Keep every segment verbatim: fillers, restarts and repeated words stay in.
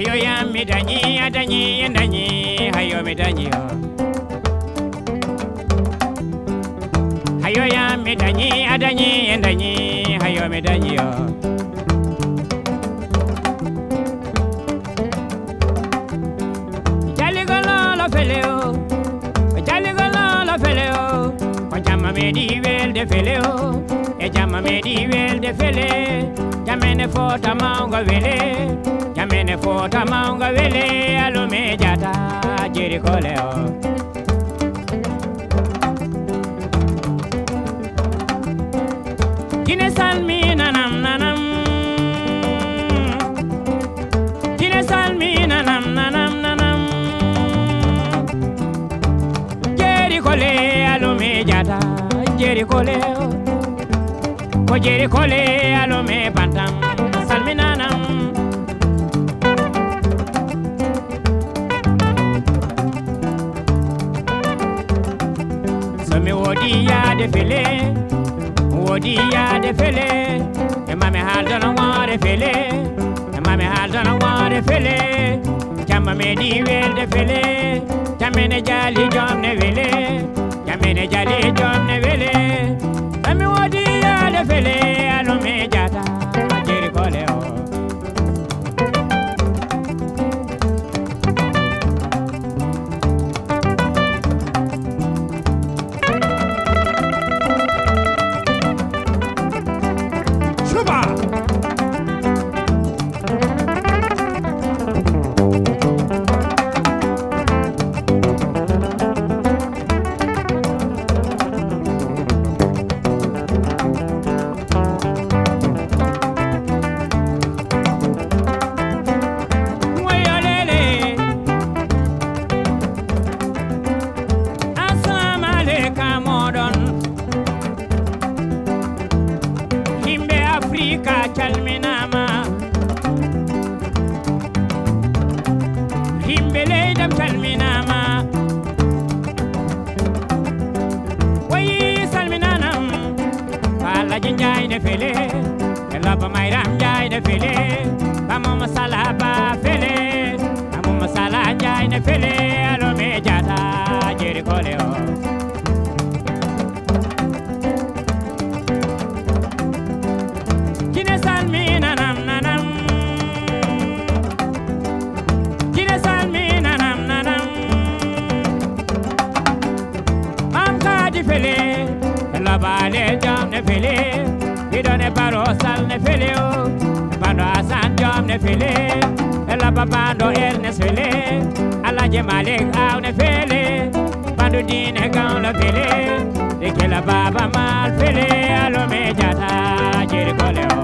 Hayo ya midanyi adanyi endanyi hayo midanyi yo. Hayo ya midanyi adanyi endanyi hayo midanyi yo. Jali golo lo feleo, jali golo lo feleo. Jama medi wel de feleo, e jama medi wel de fele. Jamene fota maunga wele, jamene fota maunga wele. Alo me jata jiri koleo. Jine salmi nanam nanam, jine salmi nanam nanam nanam. Jiri kole alo me jata jiri koleo. Ko jiri kole alo me bantam salmi nanam. So me wodi ya de fele, wodi ya de fele. E mame hal dona ware fele, e mame hal dona ware fele. Jamma me di wel de fele, jamene jali jom ne wele, jamene jali jom ne wele. Ame wodi ya de fele, alo me jata jiri kole o. Calminama Himbele dam calminama Wayi salminanam Pala jinjay ne fele Elaba mayram jay ne fele Bamo masala ba fele Bamo masala jay ne fele Alo me jata jeri koleo. Bale jam ne fele, ido ne baro sal ne fele o, bando asan jam ne fele, ela babando el ne fele, ala jemalik aw ne fele, bando dine gaun la fele, de la baba mal fele, alo me jata jeri kole o.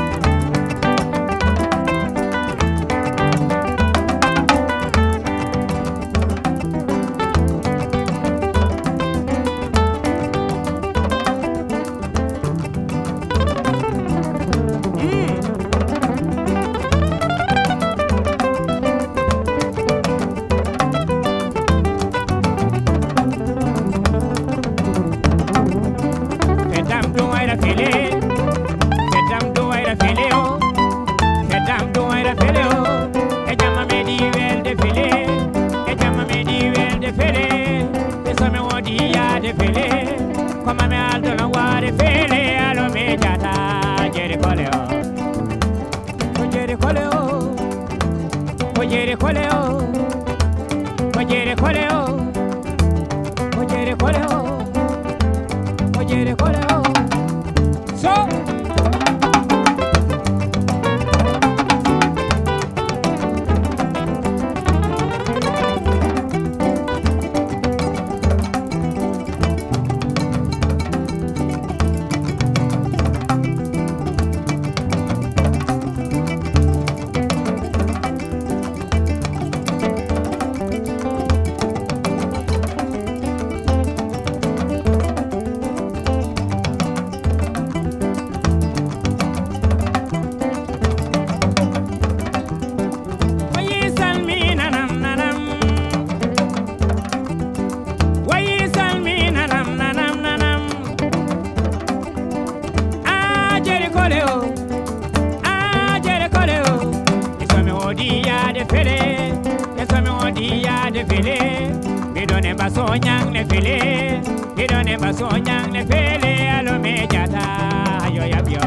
Come me alto no ware fele alo me jata jeri koleo. Jeri koleo. Jeri koleo. Jeri koleo. Jeri koleo. Jeri koleo. So dia de fele, e so me on dia de fele. Me donne ba so nyang ne fele, me donne ba so nyang ne fele, alo me jata ayo ya bio.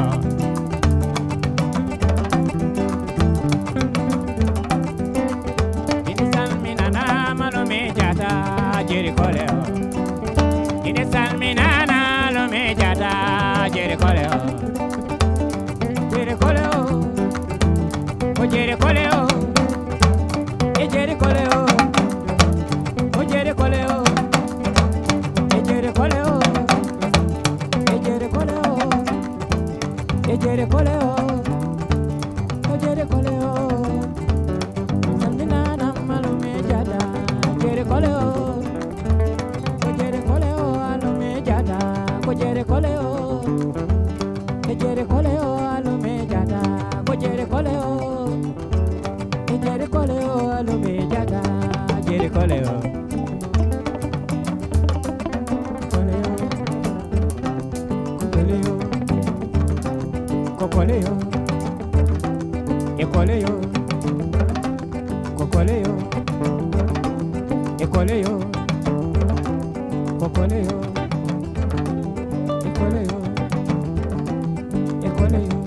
Inisan minana malo me jata jeri koleo. Inisan minana lo me jata jeri koleo. Jeri koleo, o jeri koleo, e jeri koleo. Ejere koleo, ejere koleo, ejere koleo, ejere koleo, ejere koleo. Sandina na malume jada, ejere koleo, ejere koleo, alume jada, ejere koleo, ejere koleo, alume jada, ejere koleo, ejere koleo, alume jada, ejere koleo. Cocoleo, ecoleo, cocoleo, ecoleo, cocoleo, ecoleo, ecoleo.